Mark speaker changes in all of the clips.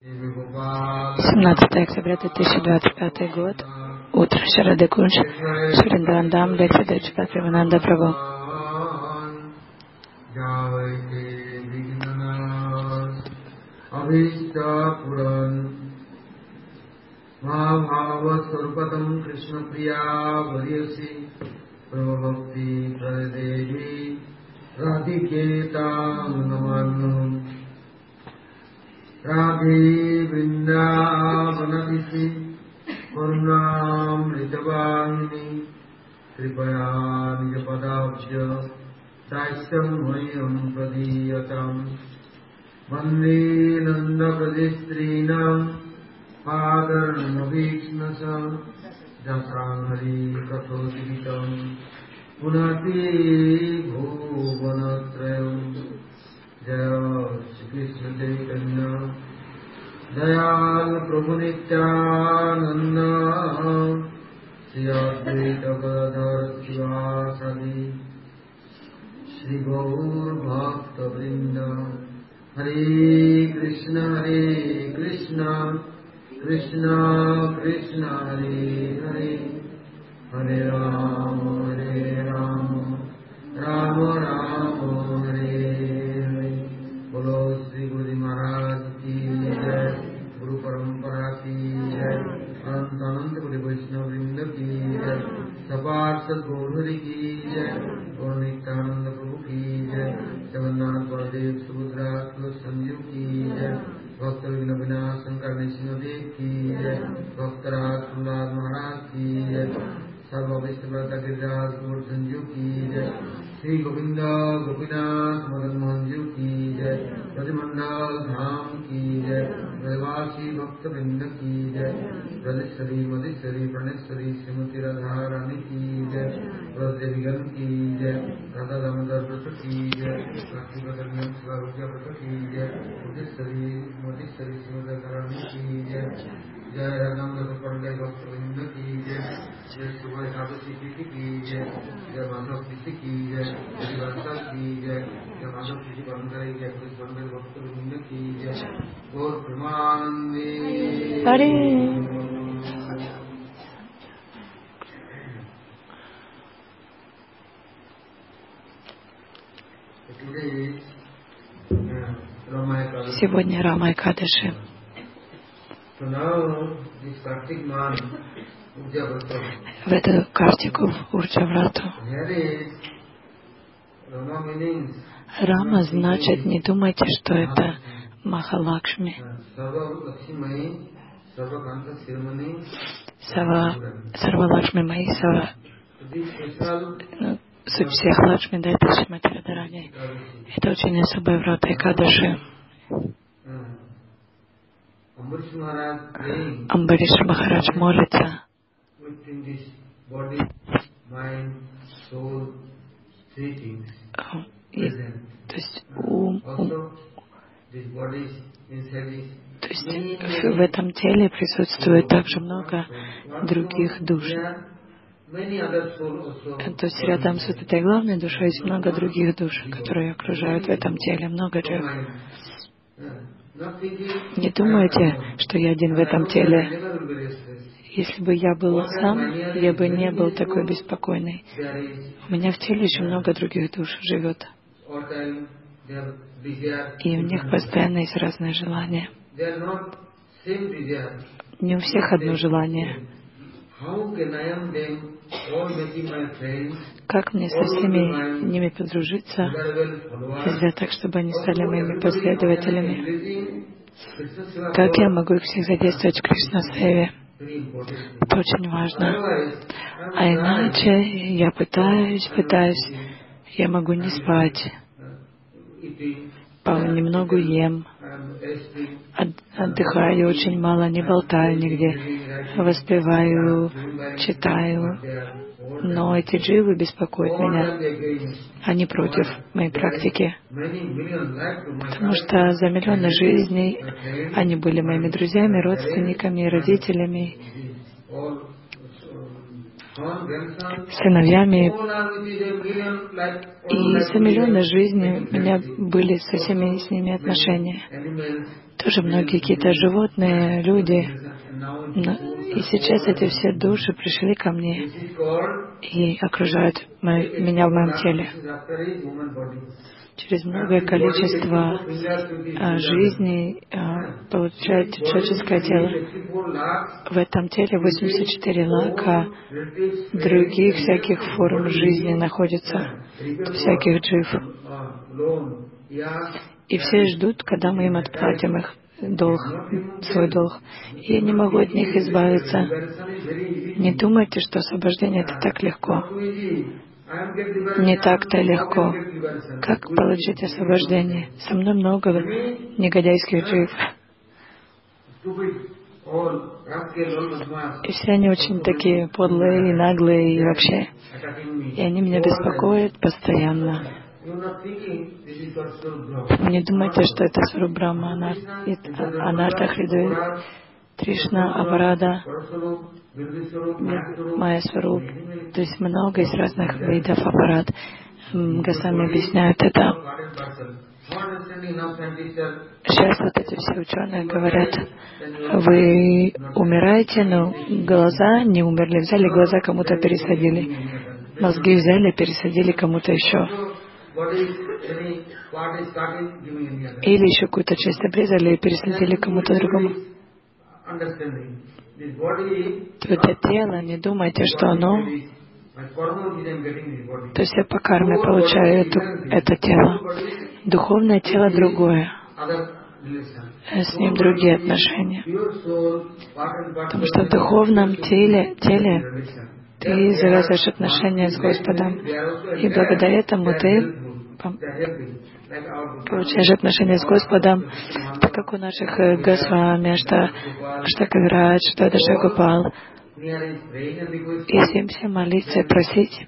Speaker 1: 17 октября 2025 год. Утро. Шрадекунж. Шриндандам. Лекция Дачпа Привананда Прабhu.
Speaker 2: Mahabhavasvarupatam Krishna Priya Varyasi Prabhavakti Pradevi Radhiketam Namanam Radhe Vrindavanavisi Karunam Ritavahini Kripaya Nijapadabhya Dasyam Mayam Pradiyatam Vande Nanda Pradistrinam Padarnaviknasa Jasangari Kathotikitam Punati Bhuvanatrayam Jaya Shri Krishna Chaitanya Dayal Prabhu Nityananda Shri Advaita Gadadhar Sivasadi Shri Gaur Bhakta Vrinda Hare Krishna Krishna Krishna Hare Hare Hare Rama Rama Rama Hare Hare Bolo Shri Guru Maharaj ki Jai Guru Parampara ki Jai Anant Guru Vaishnava Vrinda ki Jai Sabar Sadguru ki Jai Gaur Nityananda Prabhu ki Jai Jagannath Baladev Subhadra Sanju ki Jai Bhakta Vigna Vinasam Karni Sinodev ki Jai Bhaktaraj Prahlad Maharaj ki Jai Sarva Vishnavrata Giriraj Gaur Sanju ki Jai Shri Govinda Gopinath Madan Mohan Ji ki Jai Rajamandal Dham ki Jai Rajavasi Bhakta Vrinda ki Jai Rajeshwari Madheshwari Praneshwari Srimati Radharani ki Jai Rajavigan ki Jai Radha Damodar Vrata ki Jai Lakshmi Pradanyam Svaruja Vrata ki Jai Rajeshwari Madheshwari Srimati Radharani ki Jai Jai Radhamada Pandey Bhakta Vrinda ki Jai Jai Subha Ekadashi Tithi ki Jai Jai Madhav Tithi ki Jai Jai Varsa ki Jai Jai Madhav Tithi Bandhari Jai Krishna Bandhari Bhakta Vrinda ki Jai Gaur Premanande
Speaker 1: Hare. Сегодня Рама Экадаши. В эту картику Урджаврату Рама значит, не думайте, что это Махалакшми. Сарвалакшми Маи, суть всех Лакшми, да, это Шримати Радхарани. Это очень особая врата Экадаши. Амбариш Махарадж молится. То есть в этом теле присутствует также много других душ. То есть рядом с этой главной душой есть много других душ, которые окружают в этом теле, много джев. Не думайте, что я один в этом теле. Если бы я был сам, я бы не был такой беспокойный. У меня в теле еще много других душ живет. И у них постоянно есть разные желания. Не у всех одно желание. Как мне со всеми ними подружиться, сделать так, чтобы они стали моими последователями? Как я могу их всех задействовать в Кришна-севе? Это очень важно. А иначе я пытаюсь, я могу не спать, понемногу ем, отдыхаю очень мало, не болтаю нигде, воспеваю, читаю. Но эти дживы беспокоят меня. Они против моей практики. Потому что за миллионы жизней они были моими друзьями, родственниками, родителями. сыновьями. И за миллионы жизней у меня были со всеми с ними отношения. Тоже многие какие-то животные, люди. И сейчас эти все души пришли ко мне и окружают меня в моем теле. Через многое количество жизней получает человеческое тело. В этом теле 84 лака других всяких форм жизни находятся, всяких джив. И все ждут, когда мы им отплатим их свой долг. И я не могу от них избавиться. Не думайте, что освобождение это так легко. Не так-то легко. Как получить освобождение? Со мной много негодяйских джив. И все они очень такие подлые и наглые и вообще. И они меня беспокоят постоянно. Не думайте, что это Сваруп Брахма, Анарта Хридой, Тришна, Апарада, Майя Сваруп. То есть много из разных видов аппарат. Госвами объясняют это. Сейчас вот эти все ученые говорят, вы умираете, но глаза не умерли. Взяли глаза, кому-то пересадили. Мозги взяли, пересадили кому-то еще. Или еще какую-то часть обрезали и пересадили кому-то другому. Это тело, не думайте, что оно... То есть я по карме получаю это тело. Духовное тело другое. С ним другие отношения. Потому что в духовном теле ты завязываешь отношения с Господом. И благодаря этому ты получаешь отношения с Господом, так как у наших Госвами, Аштакавирадж, Дадашагопал. Если им все молиться и просить,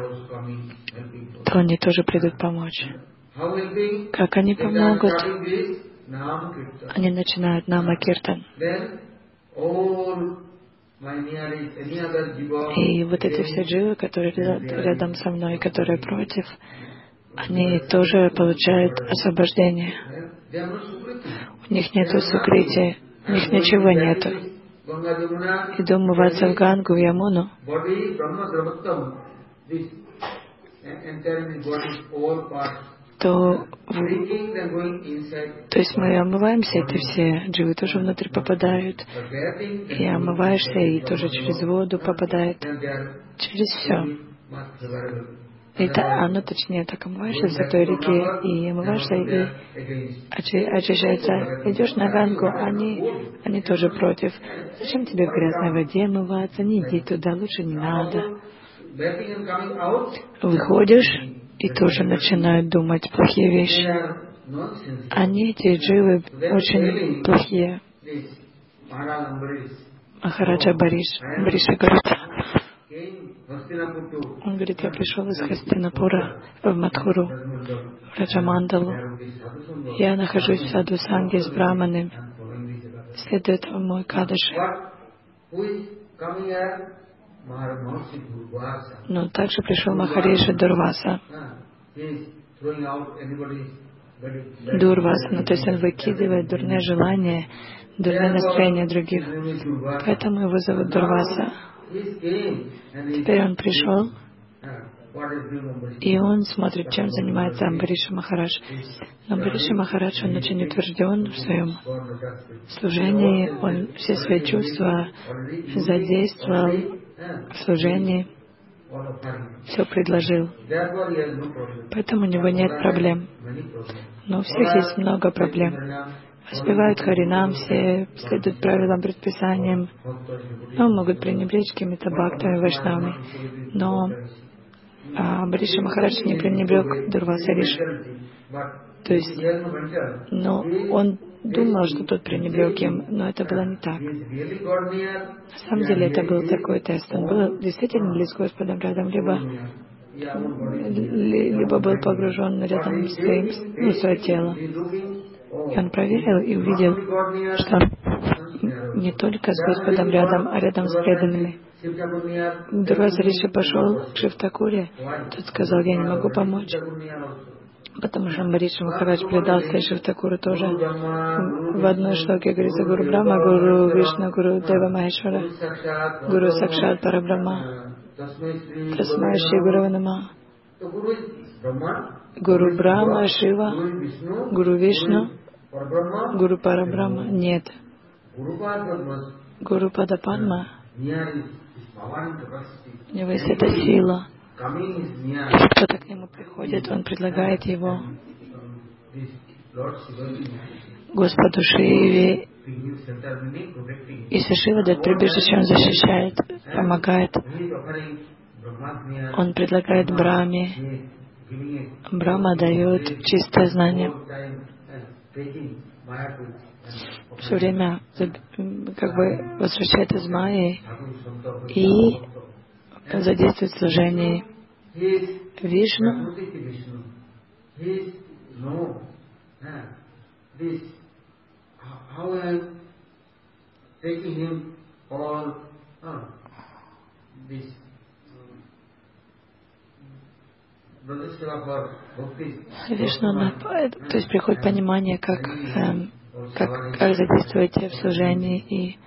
Speaker 1: то они тоже придут помочь. Как они помогут? Они начинают Нама-киртан. И вот эти все дживы, которые рядом со мной, которые против, они тоже получают освобождение. У них нету сукрити, у них ничего нету. Иду умываться в Гангу, в Ямуну. То есть мы омываемся, эти все дживы тоже внутрь попадают. И омываешься, и тоже через воду попадает. Через все. Оно точнее так омываешься в Святой реке, и омываешься, и очищается. Идешь на Гангу, они тоже против. Зачем тебе в грязной воде омываться? Не иди туда, лучше не надо. Выходишь, и тоже начинают думать плохие вещи. Они, эти дживы, очень плохие. Махараджа Бариша говорит, он говорит, я пришел из Хастинапура в Мадхуру, в Раджамандалу. Я нахожусь в саду-санге с браманами, следует мой Кадаши. Но также пришел Махариша Дурваса. Дурваса, то есть он выкидывает дурные желания, дурные настроения других. Поэтому его зовут Дурваса. Теперь он пришел, и он смотрит, чем занимается Амбариша Махарадж. Но Амбариша Махарадж, он очень утвержден в своем служении, он все свои чувства задействовал в служении, все предложил. Поэтому у него нет проблем. Но у всех есть много проблем. Воспевают Харинам, все следуют правилам, предписаниям, но могут пренебречь какими-то бхактами, вайшнавами. Но Амбариша Махарадж не пренебрег Дурваса-риши. То есть, но он думал, что тот пренебрег им, но это было не так. На самом деле это был такой тест. Он был действительно ли с Господом рядом, либо был погружен рядом с свое тело. И он проверил и увидел, что не только с Господом рядом, а рядом с преданными. Дурваса Риши пошел к Шивтакуре, тот сказал: я не могу помочь, потому что Амбариша Махарадж предался, и Шивтакуру тоже. В одной шлоке говорится: Гуру Брахма, Гуру Вишну, Гуру Дева Махешвара, Гуру Сакшат Парабрахма, Тасмай Шри Гуру Нама. Гуру Брахма, Шива, Гуру Вишну, Гуру Парабрахма. Нет. Гуру Падападма, у него есть эта сила. Если кто-то к нему приходит, он предлагает его Господу Шиве. Если Шива дает прибежище, он защищает, помогает. Он предлагает Брахме. Брахма дает чистое знание. Все время как бы возвращает из Майи и задействует в служении. Вишну Вишну, то есть приходит понимание, как задействовать в служении. И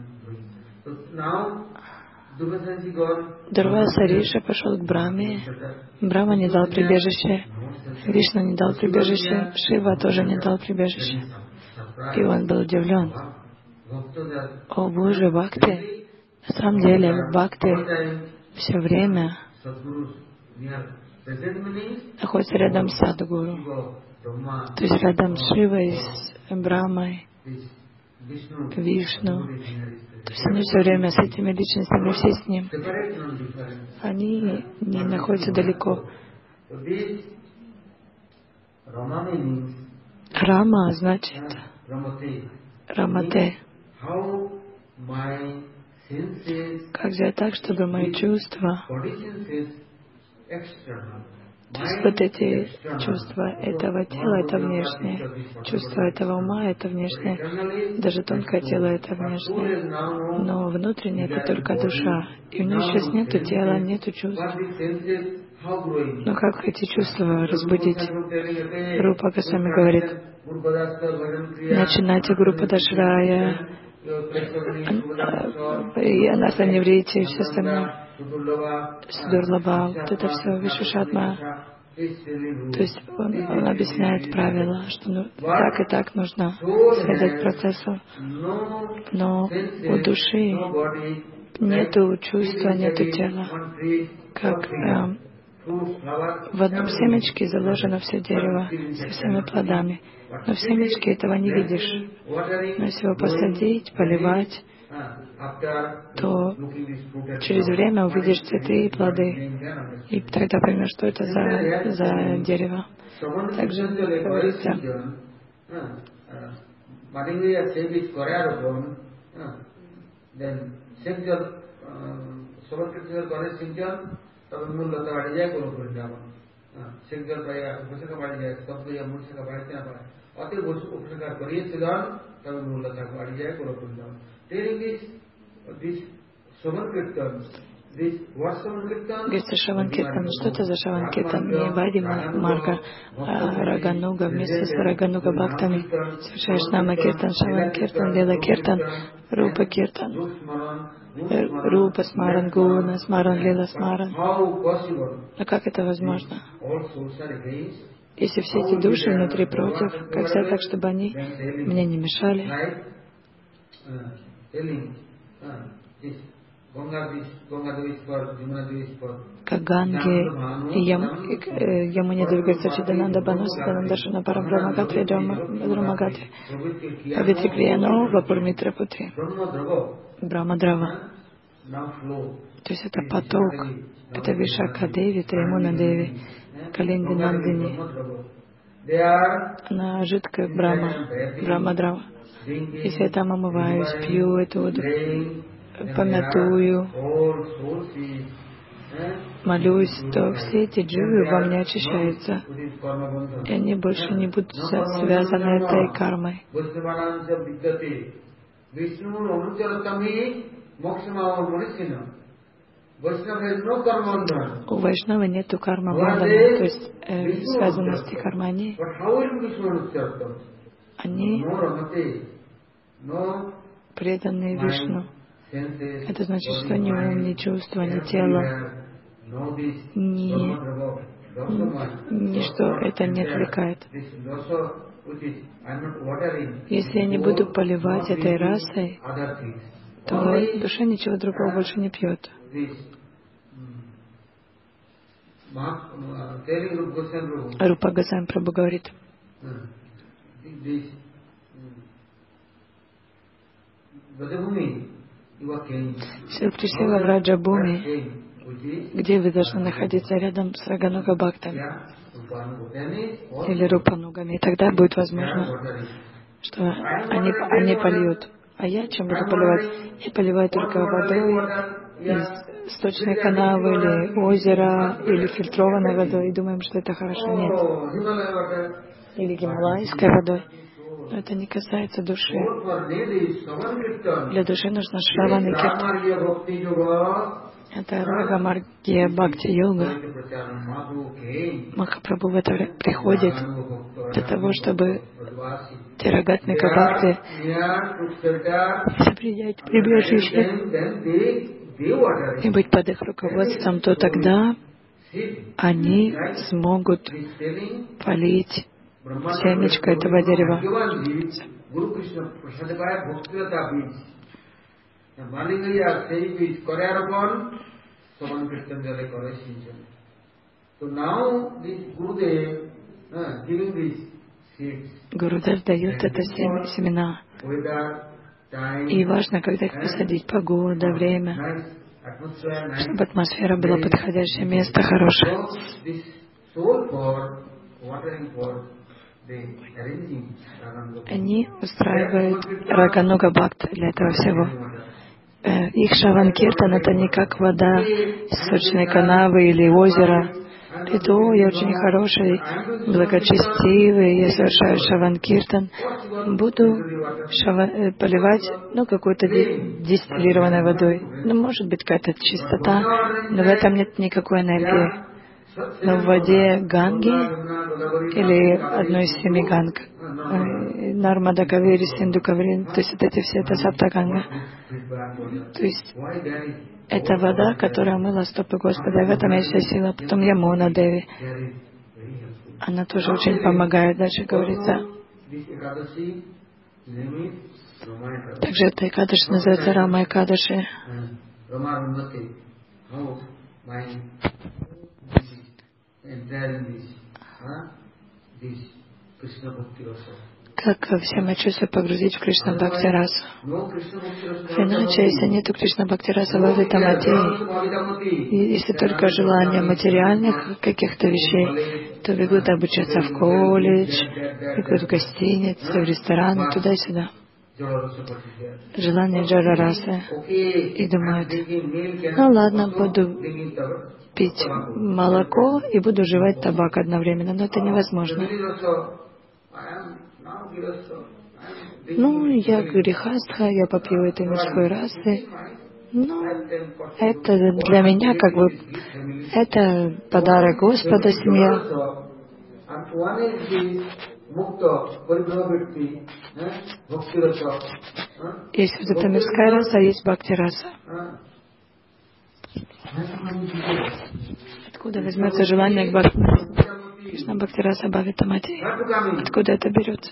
Speaker 1: Дурваса Риша пошел к Брахме. Брахма не дал прибежище, Вишну не дал прибежище, Шива тоже не дал прибежище. И он был удивлен. О Боже, Бхакти! На самом деле, Бхакти все время находится рядом с Садгуру, то есть рядом с Шивой, с Брахмой, Вишну. То есть они все время с этими личностями, все с ним. Они не находятся далеко. Рама значит Рамате. Как сделать так, чтобы мои чувства, то есть вот эти чувства этого тела — это внешнее, чувства этого ума — это внешнее, даже тонкое тело — это внешнее, но внутреннее — это только душа. И у нее сейчас нету тела, нету чувств. Но как эти чувства разбудить? Рупа Госвами говорит: начинайте группу Дашрая, и Анасаневрити, и все остальное. Судурлаба, вот это все, Вишвашатма. То есть он объясняет правила, что так и так нужно следовать процессу. Но у души нету чувства, нету тела. Как в одном семечке заложено все дерево со всеми плодами. Но в семечке этого не видишь. Но если его посадить, поливать, то через время увидишь цветы и плоды. И тогда поймешь, что это за дерево. Также говорится, говорится Шаванкиртан. Что это за Шаванкиртан? Не Вади Марга, а Рагануга. Вместе с Рагануга Бхактами совершаешь Намакиртан, Шаванкиртан, Лила Киртан, Рупа Киртан, Рупа Смаран, Гуна Смаран, Лила Смаран. Но как это возможно? Если все эти души внутри против, как сделать так, чтобы они мне не мешали? Как Ганги, Ямуни двигается Чидананда Бану, Садананда Шана Парабрамагатри, Драмагатри, Павитрикрияно, Вапурмитра Путри, Брахмадрава. То есть это поток, это Вишака Деви, Тримуна Деви, Калинди Нандини. Она жидкая Брахмадрава. Если я там омываюсь, пью эту воду, помятую, молюсь, то все эти дживы во мне очищаются, и они больше не будут связаны этой кармой. У Вайшнава нету карма бандхана, то есть связанности кармани. Они преданные Вишну. Это значит, что ни ум, ни чувства, ни тело, ничто это не отвлекает. Если я не буду поливать этой расой, то душа ничего другого больше не пьет. Рупа Госвами Прабху говорит, Шри Кришна в Раджабхуми, где вы должны находиться рядом с Рагануга Бхактом или Рупанугами, и тогда будет возможно, что они польют. А я чем буду поливать? Я поливаю только водой из сточной канавы или озера, или фильтрованной водой, и думаем, что это хорошо. Нет. Или гималайской водой. Но это не касается души. Для души нужно Шравана Киртан. Это Рага Маргия Бхакти Йога. Махапрабху в это приходит для того, чтобы Тирагатмика Бхакти принять прибежище и быть под их руководством, то тогда они смогут полить семечко этого дерева. Гурудев дает это семена. И важно, когда их посадить, погода, время, чтобы атмосфера была подходящее, место хорошее. Они устраивают Рагануга Бхакта для этого всего. Их Шраван-киртан — это не как вода из сочной канавы или озера. Это я очень хороший, благочестивый, я совершаю Шраван-киртан. Буду поливать какой-то дистиллированной водой. Может быть, какая-то чистота, но в этом нет никакой энергии. Но в воде Ганги или одной из 7 Ганг, Нармада Кавери, Синду Кавери, то есть эти все, это Саптаганга. То есть это вода, которая мыла стопы Господа, и в этом есть вся сила. Потом Ямуна Деви, она тоже очень помогает. Дальше говорится, также эта Экадаши называется Рама Экадаши. Как все мы чувства погрузить в Кришна Бхакти Расу. Иначе, если нету Кришна Бхакти Раса Бхавитамати, если только желание материальных каких-то вещей, то бегут обучаться в колледж, бегут в гостиницы, в рестораны, туда-сюда. Желание Джара Расы. И думают, ну ладно, буду пить молоко и буду жевать табак одновременно, но это невозможно. Ну, я грехастха, я попью этой мирской расы. Ну, это для меня это подарок Господа, семья. Есть вот эта мирская раса, есть бхакти раса. Откуда возьмется желание к бхакти? Кришна бхакти раса Бхавитамати. Откуда это берется?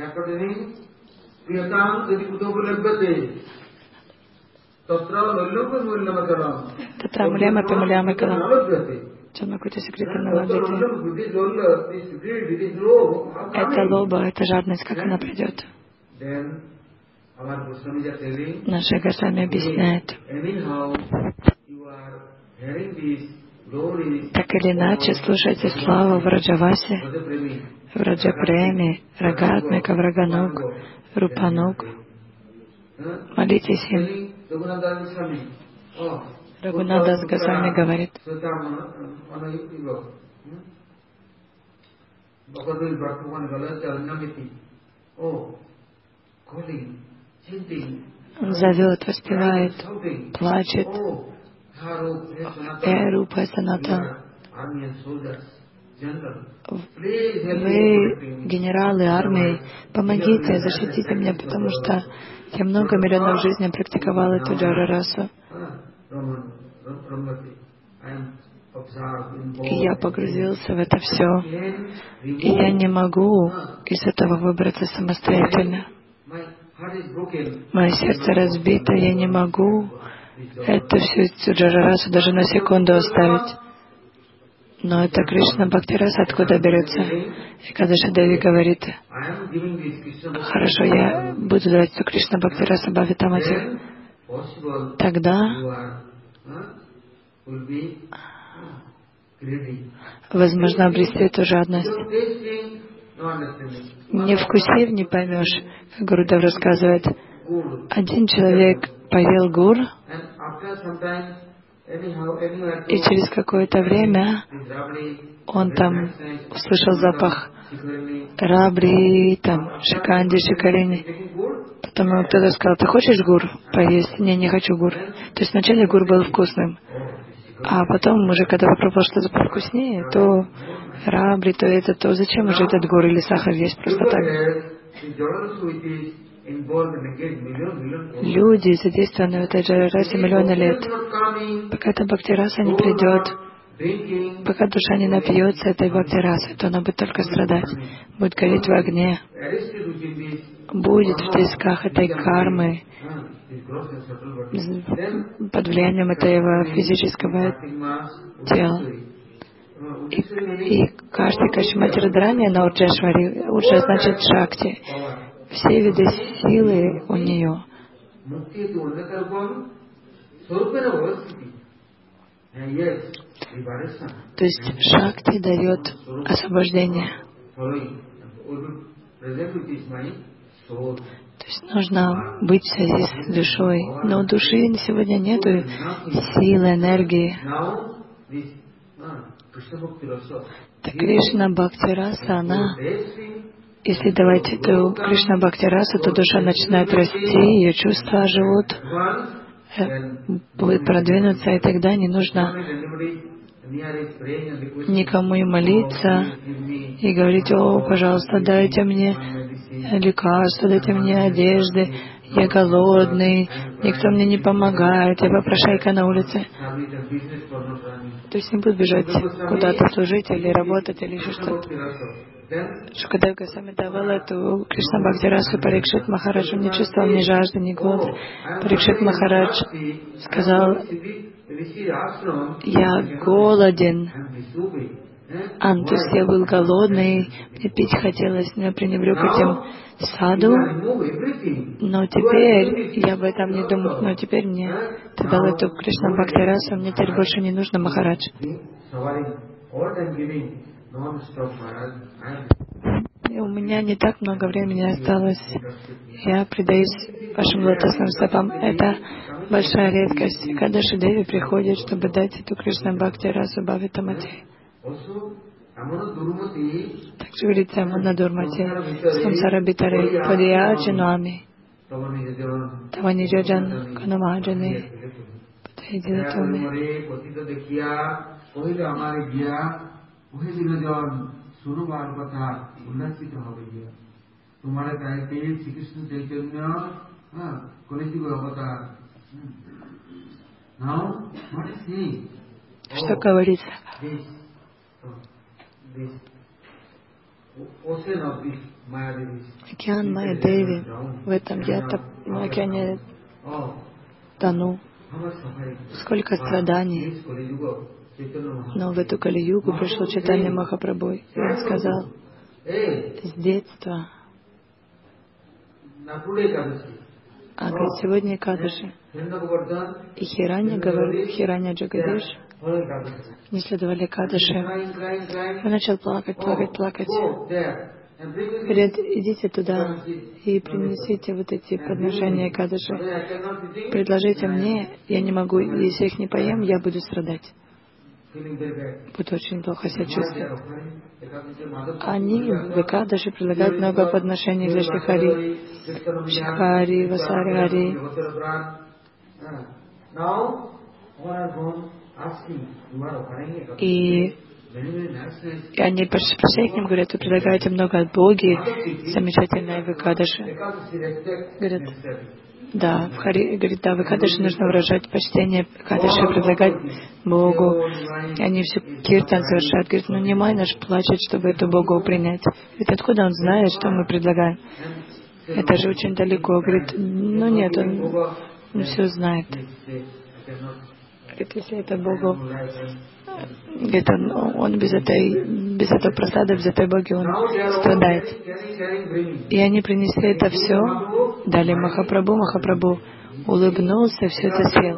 Speaker 1: Татрамулема пимуляма калам. Чанмакути секретарного ладжати. Это лоба, это жадность, как она придет. Наши Госвами объясняет. Так или иначе, слушайте славу в Раджавасе, в Раджапреми, Рагатмика, в Рагануг, Рупануг. Молитесь им. Рагунадас Госвами говорит. Он зовет, воспевает, плачет. Рупа Санатан. Вы, генералы армии, помогите, защитите меня, потому что я много миллионов жизней практиковал эту джара-расу. И я погрузился в это все. И я не могу из этого выбраться самостоятельно. Мое сердце разбито, я не могу эту джара-расу даже на секунду оставить. Но это Кришна Бхактираса откуда берется? И Кадаши Деви говорит: хорошо, я буду давать эту Кришна Бхактираса Бхавитамати. Тогда возможно обрести эту жадность. Не вкусив, не поймешь, как Гурудев рассказывает. Один человек поел гур, и через какое-то время он там услышал запах рабри, там, шиканди, шикарини. Потом ему кто-то сказал: ты хочешь гур поесть? Не хочу гур. То есть вначале гур был вкусным, а потом уже, когда попробовал что-то повкуснее, то рабри, то это, то зачем уже этот гур или сахар есть просто так? Люди задействованы в этой джара-расе миллионы лет. Пока эта бхакти-раса не придет, пока душа не напьется этой бхакти-расы, то она будет только страдать, будет гореть в огне, будет в тисках этой кармы, под влиянием этого физического тела. И каждый Кашмати Радрани на Урджашвари, Урджа значит Шакти, все виды силы у нее. То есть Шакти дает освобождение. То есть нужно быть в связи с душой. Но у души сегодня нет силы, энергии. Так Кришна Бхакти-раса, она, если давать эту Кришна Бхакти-расу, то душа начинает расти, ее чувства живут, будет продвинуться, и тогда не нужно никому и молиться, и говорить: о, пожалуйста, дайте мне лекарства, дайте мне одежды, я голодный, никто мне не помогает, я попрошайка на улице. То есть не будет бежать куда-то служить или работать, или еще что-то. Шукадев Госвами давал эту Кришна Бхакти-расу Парикшит Махараджу, не чувствовал ни жажды, ни голода. Парикшит Махарадж сказал: я голоден. То есть я был голодный, мне пить хотелось, но я пренебрег этим саду. Но теперь я об этом не думаю, но теперь мне ты дал эту Кришна Бхакти-расу, мне теперь больше не нужно, Махарадж. И у меня не так много времени осталось. Я предаюсь вашим лотосным стопам. Это большая редкость. Кадаши Деви приходит, чтобы дать эту Кришна Бхакти-расу Бхавитамати. Также говорится Амана Дурмати, Самсара Битаре, Падияджи Нуами, Таваниджаджан Канамаджани, Патайдилатуми. Что говорится? Океан Майя-Деви, в этом я на океане тону. Сколько страданий. Но в эту Кали-югу пришел Чайтанья Махапрабху, и он сказал: с детства. А говорит, сегодня Экадаши. И Хиранья Джагадиш не следовали Экадаши. Он начал плакать. Говорят: идите туда и принесите вот эти подношения Экадаши. Предложите мне, я не могу, если их не поем, я буду страдать. Буду очень плохо себя чувствовать. Они в Экадаши предлагают много подношений для Шрихари. Шрихари, Васари Хари. И они пришли к ним, говорят: вы предлагаете много от Боги, замечательные в Экадаши. Говорят: да, говорит, да, в Экадаши нужно выражать почтение, Экадаши предлагать Богу. И они все киртан совершают. Говорит: ну не май наш плачет, чтобы эту Богу принять. Говорит: откуда он знает, что мы предлагаем? Это же очень далеко. Говорит: ну нет, он все знает. Говорит: если это Богу, говорит, он без этого просада, без этой Боги, он страдает. И они принесли это все, дали Махапрабху. Махапрабху улыбнулся, все это съел.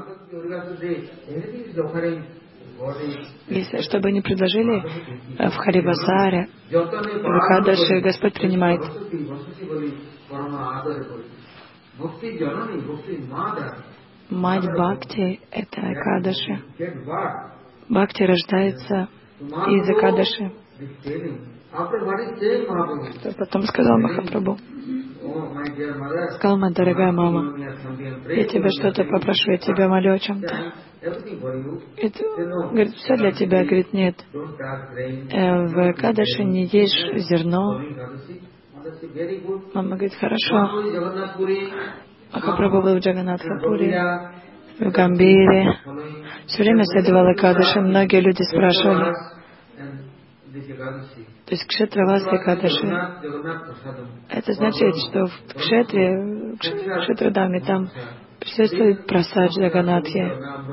Speaker 1: Если, чтобы они предложили в Харивасаре, в Экадаши, Господь принимает. Мать Бхакти — это Экадаши. Бхакти рождается из Экадаши. Потом сказал Махапрабху: сказал: моя дорогая мама, я тебя что-то попрошу, я тебя молю о чем-то. Говорит: все для тебя. Говорит: нет, в Экадаши не ешь зерно. Мама говорит: хорошо. Махапрабху был в Джаганатхапуре, в Гамбире. Все время следовал Экадаши. Многие люди спрашивали. То есть Кшетравас Экадаши. Это значит, что в Кшетрадаме там присутствует прасад Джаганатхи.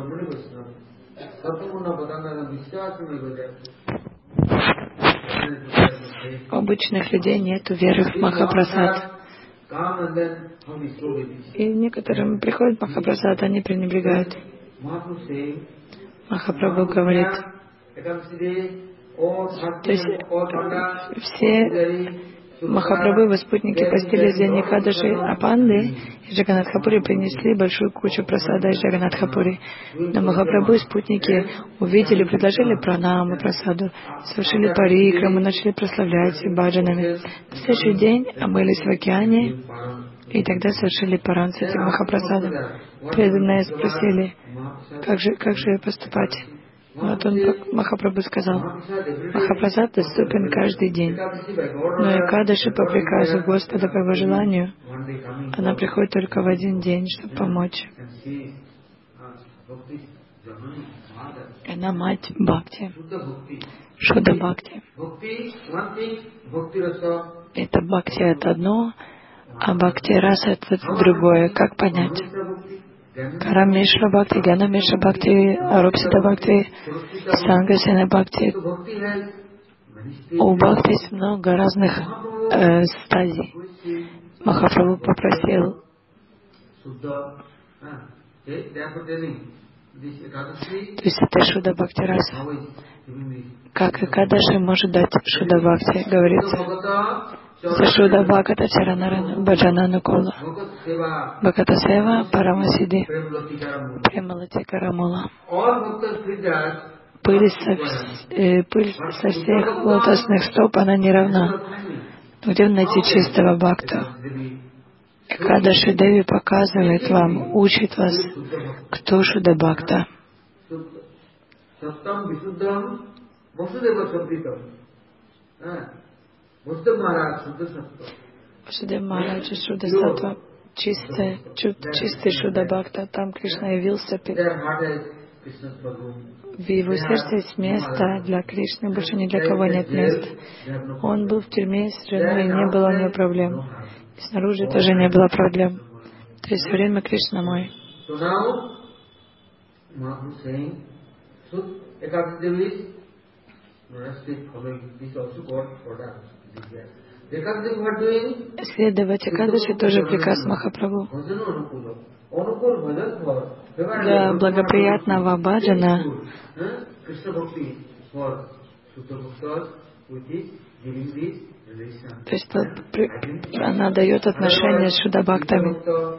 Speaker 1: У обычных людей нет веры в Махапрасад. И некоторым приходит Махапрасад, они пренебрегают. Махапрабху говорит, то есть все Махапрабху, его спутники постились в день Экадаши, а панды из Джаганатхапури принесли большую кучу прасада из Джаганатхапури. Но Махапрабху и спутники увидели, предложили пранаму прасаду, совершили парикраму, начали прославлять баджанами. На следующий день омылись в океане и тогда совершили паран с этим Махапрасадом. Преданные спросили, как же поступать? Вот Махапрабху сказал: Махапрасад доступен каждый день, но Экадаши по приказу Господа, по его желанию, она приходит только в один день, чтобы помочь. Она мать Бхакти, Шуда Бхакти. Это Бхакти — это одно, а Бхакти Раса — это другое. Как понять? Карамешва Бхакти, Гьянамешва Бхакти, Арупсита Бхакти, Сангасена Бхакти. У Бхакти есть много разных стадий. Махапрабху попросил. То есть это Шуда Бхакти Раса. Как Экадаши может дать Шуда Бхакти, говорится. Сашуда Бхаката Чаранарана Баджана Нукула Бхаката Сева Парамасиди Премалати Карамула. Пыль со всех лотосных стоп, она не равна. Где найти чистого бхакту? Экадаши Деви показывает вам, учит вас, кто Шуда Бхакта. Васудев Махарадж, Шуда Саттва, чистый Шуда Бхакта, там Кришна явился. В его сердце есть место для Кришны, больше ни для кого нет места. Он был в тюрьме с женой, не было у него проблем. И снаружи тоже не было проблем. То есть все время Кришна мой. Следовать Экадаши тоже приказ Махапрабху. Для благоприятного баджана то есть она дает отношения с Шудабхактами.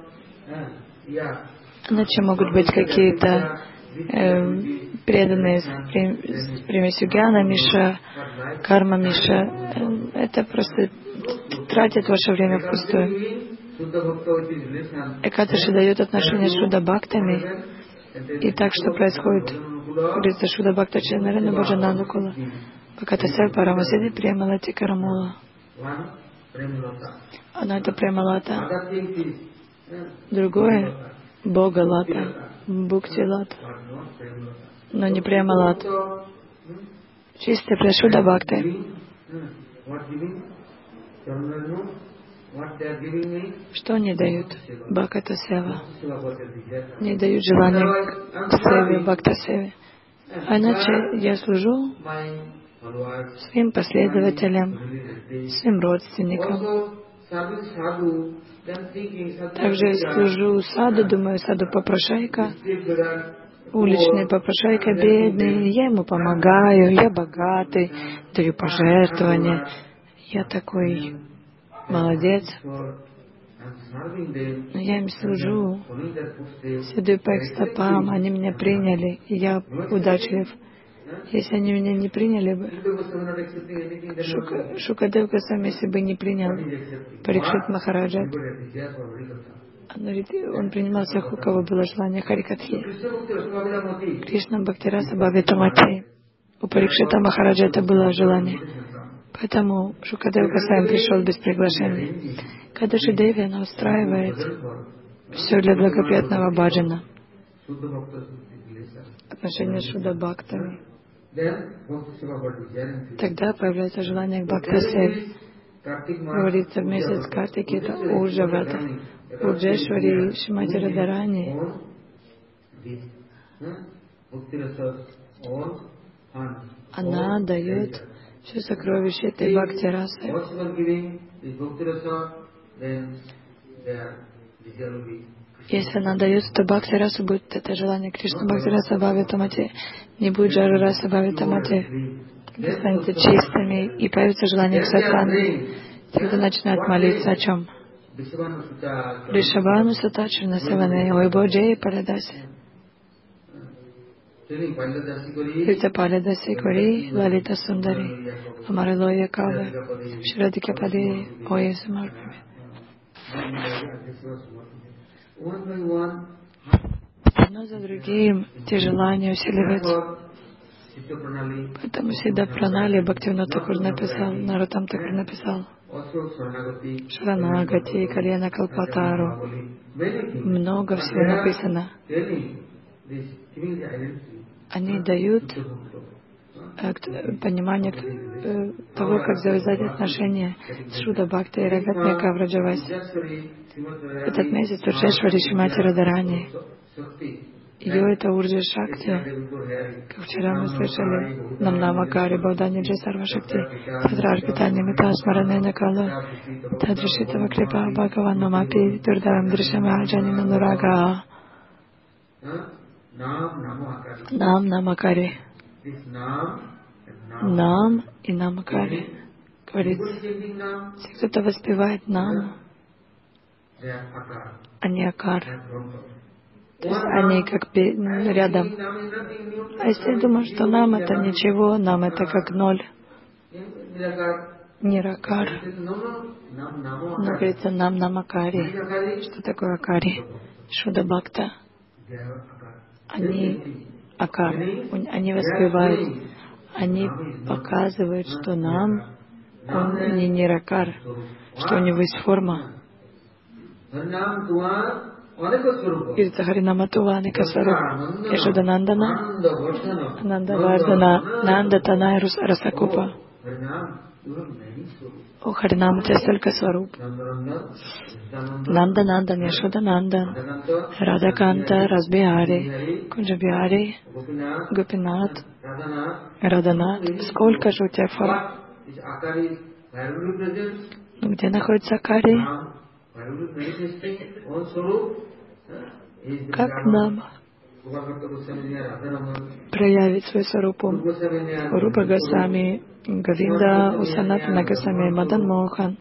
Speaker 1: Иначе могут быть какие-то преданные с примесью Гьяна Миша, Карма Миша. Это просто тратит ваше время впустую. Экадаши дает отношения с Шудабхактами, И так, что происходит, говорится Шуда Бхакта Чарнарена Баджананукула, Бхакатасев Парамасиди Премалати Карамула. Одно это Премалата, другое Бога Лата, Бхукти Лата, но не Премалата. Чистая Прашуда Бхакти. Что они дают? Бхаката Сева. Не дают желания к Севе, Бхакта Севе. А иначе я служу своим последователям, своим родственникам. Также я служу саду, думаю, саду попрошайка, уличный попрошайка бедный, я ему помогаю, я богатый, даю пожертвования, я такой молодец. Но я им служу, следую по их стопам, они меня приняли, и я удачлив. Если они меня не приняли бы, Шукадев Госвами, если бы не принял Парикшит Махараджа, он принимал всех, у кого было желание Харикатхи. Кришна Бхактираса Бхавитамати. У Парикшита Махараджа это было желание. Поэтому Шукадев Госвами пришел без приглашения. Кадаши Деви, она устраивает все для благоприятного баджана. Отношения с Шуда Бхактами. Тогда появляется желание к Бхакта-севе. Говорится, в месяц Картики это Урджа-врата. Урджешвари Шримати Радхарани. Она дает все сокровища этой Бхакти-расы. Если она дает, то Бхакти-раса будет это желание Кришна Бхакти-раса Бхавитамати. Не будет жары раса Бхавитамати. Вы станете чистыми, и появится желание к сатвану. Тогда начинают молиться о чем? Ришабану Сатачрана Саване Ойбоджей Парадаси. Рита Парадаси Кори Лалита Сундари Амаралоя Каве Шрадика Паде Ое Самарпами. Одно за другим те желания усиливаются. Поэтому Сидда Пранали Бхактивинод Такур написал, Наротам Такур написал Шранагати, Кальяна Калпатару. Много всего написано. Они дают понимание того, как завязать отношения с Шуда Бхакти и Рагатмия Кавраджаваси. Этот месяц Урджешвари Шримати Радхарани. Ее это Урджа Шакти. Как вчера мы слышали, Намнамакари Баудани Джесарва Шакти, Тадрарпитани Митасмаране Накала, Тадришитава Крипа Бхагаван Мамапи, Дурдавам Дришама Джанина Нурага. Нам Намакари. Нам и Намакари. Говорится, если кто-то воспевает нам, они акар. То есть они как рядом. А если думаешь, что нам это ничего, нам это как ноль. Ниракар. Но говорится нам Намакари. Что такое акари? Шуда Бхакта. Они акар. Они воспевают. Они показывают, что нам он не ниракар, что у него есть форма. Говорится Харинаматува Аникасваруп, Яшоданандана, Анандавардана, Нанда Танай Расакупа. О Харинам, у тебя столько сваруп. Нанда Нандан, Яшоданандан, Радаканта, Разбиари, Кунджабиари, Гопинат, Раданат. Сколько же у тебя форм? Где находится Акари? Как нам проявить свой сварупу? Рупа Госвами, Говинда, Усанатана Госвами, Мадан Мохан.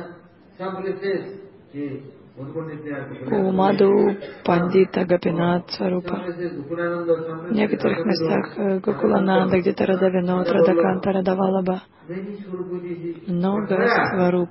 Speaker 1: У Маду Пандита Гопинат Сварупа. В некоторых местах Гокулананда, где-то Радавинот, Радаканта, Радавалаба. Много сваруп.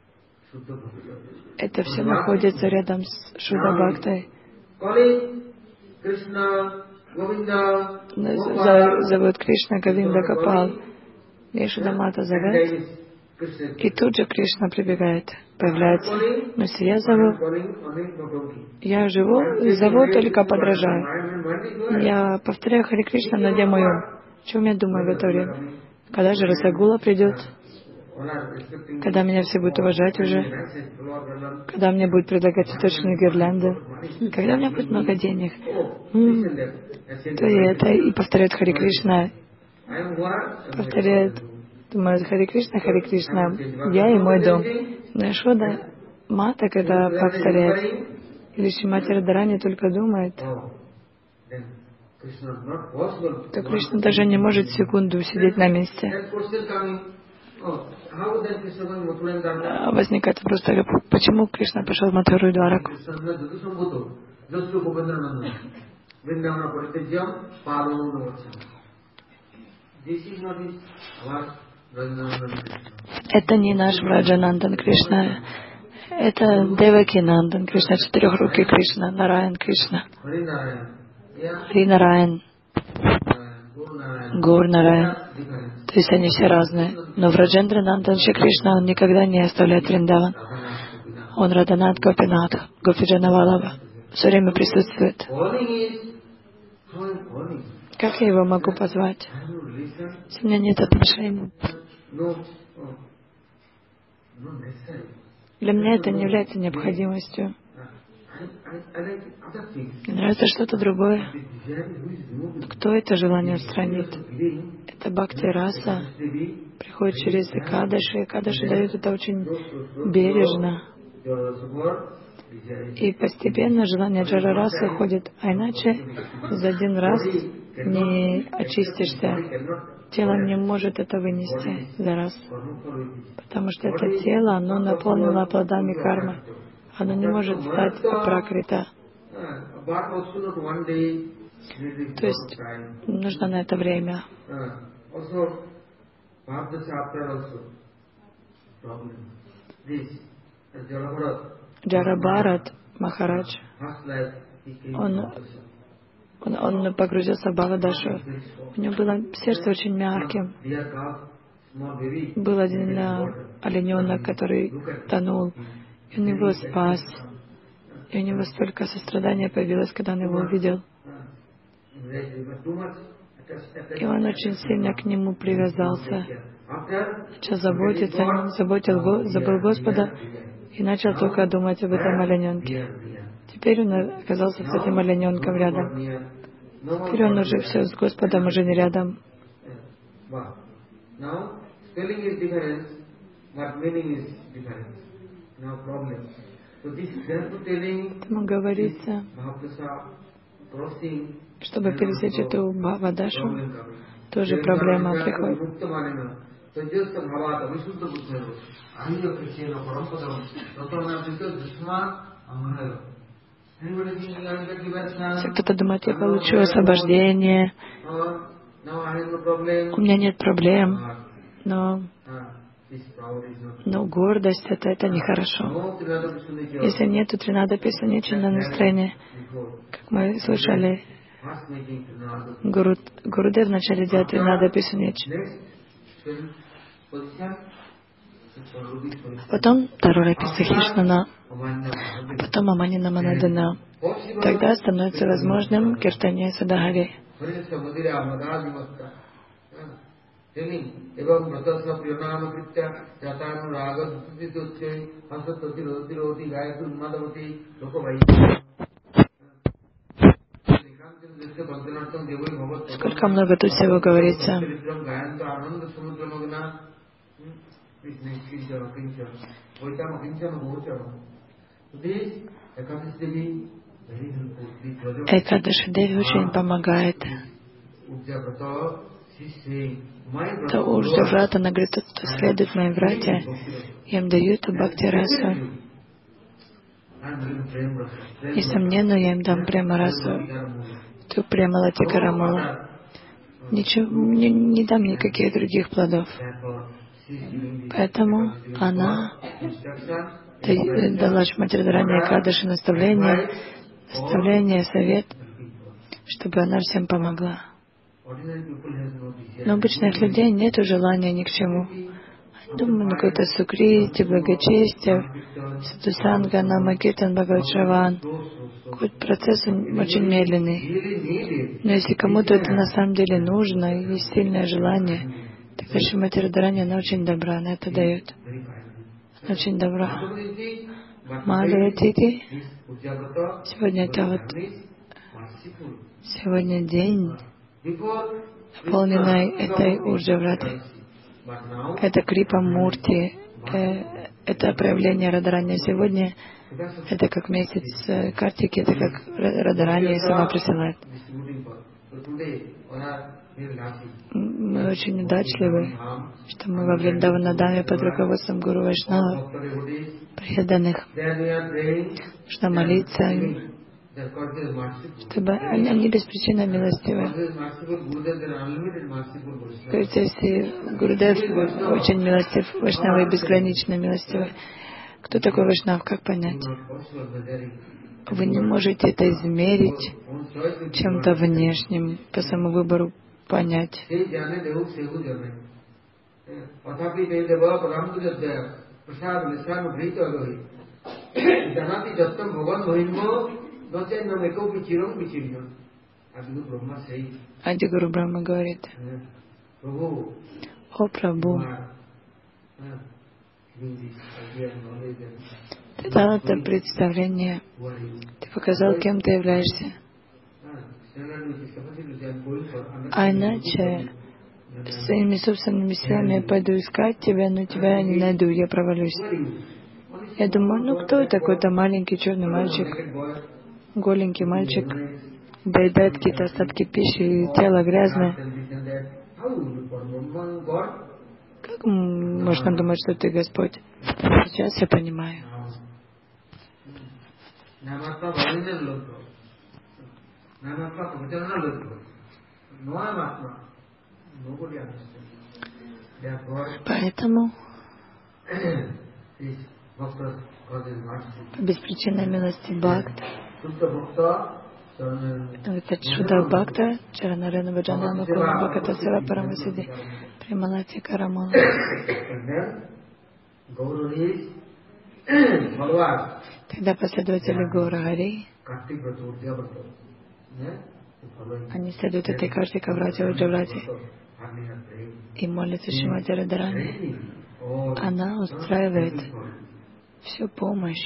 Speaker 1: Это все находится рядом с Шуда Бхактой. Зовут Кришна, Говинда Гопал. Яшода-мата зовет, и тут же Кришна прибегает, появляется. Но если я зову, я живу и зову, только подражаю. Я повторяю Харе Кришна на где мой ум. О чем я думаю в это время? Когда же Расагула придет? Когда меня все будут уважать уже? Когда мне будут предлагать цветочные гирлянды? Когда у меня будет много денег? То и это, и повторяет Харе Кришна. Повторяет, думает Харе Кришна, я и мой дом. Но Яшода Мата, когда повторяет, или Шримати Радхарани только думает, то Кришна даже не может секунду сидеть на месте. Возникает вопрос, почему Кришна пошел в Матхуру и Двараку? Это не наш Враджанандан Кришна, это Деваки Нандан Кришна, четырехрукий Кришна, Нараян Кришна, Хари Нараян, Гаур Нараян. То есть они все разные. Но Враджендра Нандан Шри Кришна, он никогда не оставляет Вриндаван. Он Радханат Гопинат, Гопиджана Валлаба. Все время присутствует. Как я его могу позвать, если у меня нет отношений? Для меня это не является необходимостью. Мне нравится что-то другое. Кто это желание устранит? Это Бхакти Раса. Приходит через Экадаши. Экадаши дают это очень бережно. И постепенно желание Джара Расы уходит. А иначе за один раз не очистишься. Тело не может это вынести за раз. Потому что это тело, оно наполнено плодами кармы. Оно не может стать апракрита. То есть нужно на это время. Джарабхарат Махарадж, он погрузился в Бхагавадашу. У него было сердце очень мягким. Был один олененок, который тонул, и он его спас. И у него столько сострадания появилось, когда он его увидел. И он очень сильно к нему привязался. Начал заботиться о нем, забыл Господа и начал только думать об этом олененке. Теперь он оказался с этим олененком рядом. Теперь он уже все с Господом уже не рядом. Поэтому говорится, чтобы пересечь эту Бхавадашу, тоже проблема приходит. Если кто-то думает, я получу освобождение, у меня нет проблем, но гордость это нехорошо. Если нет тринадаписа, нечего настроения. Как мы слышали, Гурудев вначале делает тринадапису нечего. Потом Тарураписа Хишнана, а потом Аманина Манадана. Тогда становится возможным Киртания Садагари. Сколько много тут всего говорится. Экадаши Деви очень помогает. То Урджа Врата, она говорит, тот, кто следует моим врате, я им даю эту Бхакти Расу. Несомненно, я им дам Према Расу, ту Према Латикарамула. Ничего, не дам никаких других плодов. Поэтому она дала Шримати Радхарани Экадаши наставление, совет, чтобы она всем помогла. Но у обычных людей нет желания ни к чему. Они думают, какое-то сукрити, благочестие, садхусанга, намакиртан, бхагават-шраван. Какой-то процесс очень медленный. Но если кому-то это на самом деле нужно, и есть сильное желание, тогда Шримати Радхарани, она очень добра, она это дает. Она очень добра. Мадхава-тити, сегодня это сегодня день, наполненный этой Урджавратой. Это Крипа Мурти, это проявление Радхарани. Сегодня это как месяц Картики, это как Радхарани сама присылает. Мы очень удачливы, что мы во Вриндаванадаме под руководством Гуру Вайшнава, преданных, что молиться им, чтобы они без причины милостивы. Говорится, если Гурудев очень милостив, Вайшнавы безгранично милостивы. Кто такой Вайшнав, как понять? Вы не можете это измерить чем-то внешним, по своему выбору понять. Ади Гуру Брахма говорит: «О Прабху, ты дал это представление, ты показал, кем ты являешься. А иначе своими собственными силами я пойду искать тебя, но тебя я не найду, я провалюсь». Я думаю, кто такой-то маленький черный мальчик, голенький мальчик, доедает какие-то остатки пищи, и тело грязное. Как можно думать, что ты Господь? Сейчас я понимаю. Поэтому по беспричинной милости Бхакта, это Шуда Бхакта, Чаранарена Баджана Нукула Бхаката Сева Парамасиди, Прималати Карамала. Тогда последователи Гаура Хари, они следуют этой Картика Врати Урджаврати и молятся Шримати Радхарани. Она устраивает всю помощь.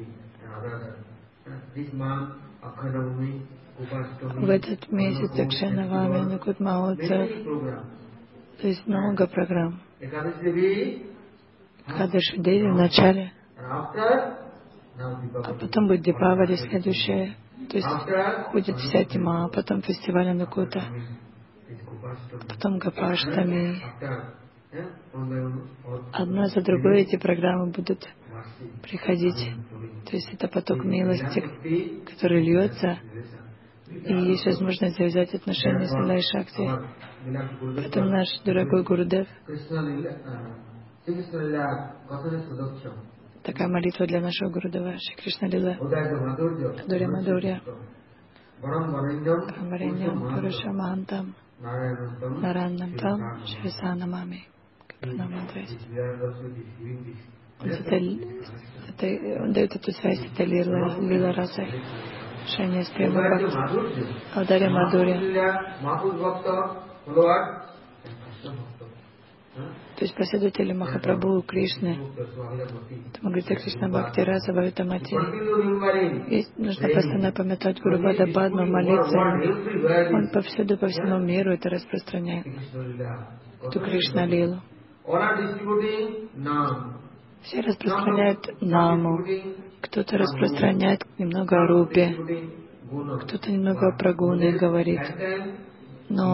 Speaker 1: В этот месяц Акшанавами, Нукут Махотсав, то есть много программ. Кадыши Деви в начале, а потом будет Дипавали следующее, то есть будет вся тьма, а потом фестиваль Анукута, потом Гапаштами. Одна за другой эти программы будут приходить. То есть это поток милости, который льется, и есть возможность завязать отношения с Лилой Шакти. Поэтому наш дорогой Гурудев, такая молитва для нашего Гурудева, Шри Кришна Лила, Адурья Мадурья, Камвареньям Пуруша Махантам, Нараннам Там, Шрisa Намами. Он дает эту связь, это Лила Расой, Шайня с Према Бхакти, Аударья Мадурья. То есть последователи Махапрабху, Кришны, это мы говорим, Кришна Бхакти Раса Бхавитамати. И нужно постоянно памятать Гуру Бада Падма, молиться. Он повсюду, по всему миру это распространяет, эту Кришна Лилу. Все распространяют наму, кто-то распространяет немного о рупе, кто-то немного про гуны говорит. Но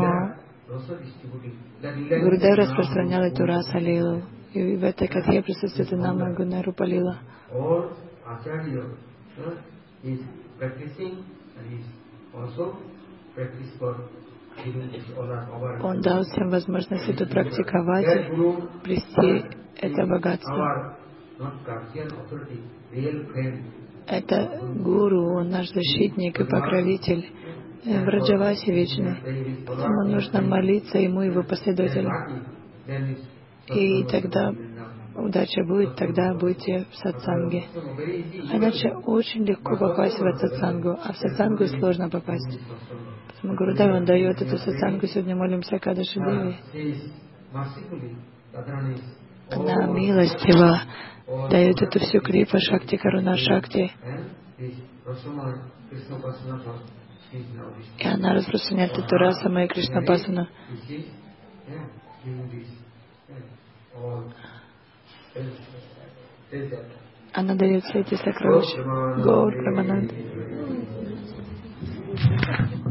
Speaker 1: Гурудев распространял эту раса лилу, и в этой катхе присутствует и нама гуна рупа лила. Он дал всем возможность это практиковать и плести это богатство. Это гуру, он наш защитник и покровитель, Враджаваси вечный. Поэтому нужно молиться ему и его последователям. И тогда удача будет, тогда будете в сатсанге. А иначе очень легко попасть в сатсангу, а в сатсангу сложно попасть. Поэтому Гурудев, он дает эту сатсангу. Сегодня молимся Кадаши Деви. Она милостиво дает эту всю крипа шакти, каруна шакти. И она распространяет эту расаму и Кришнапасану. Она дает все эти сокровища. Гаур Прамананд.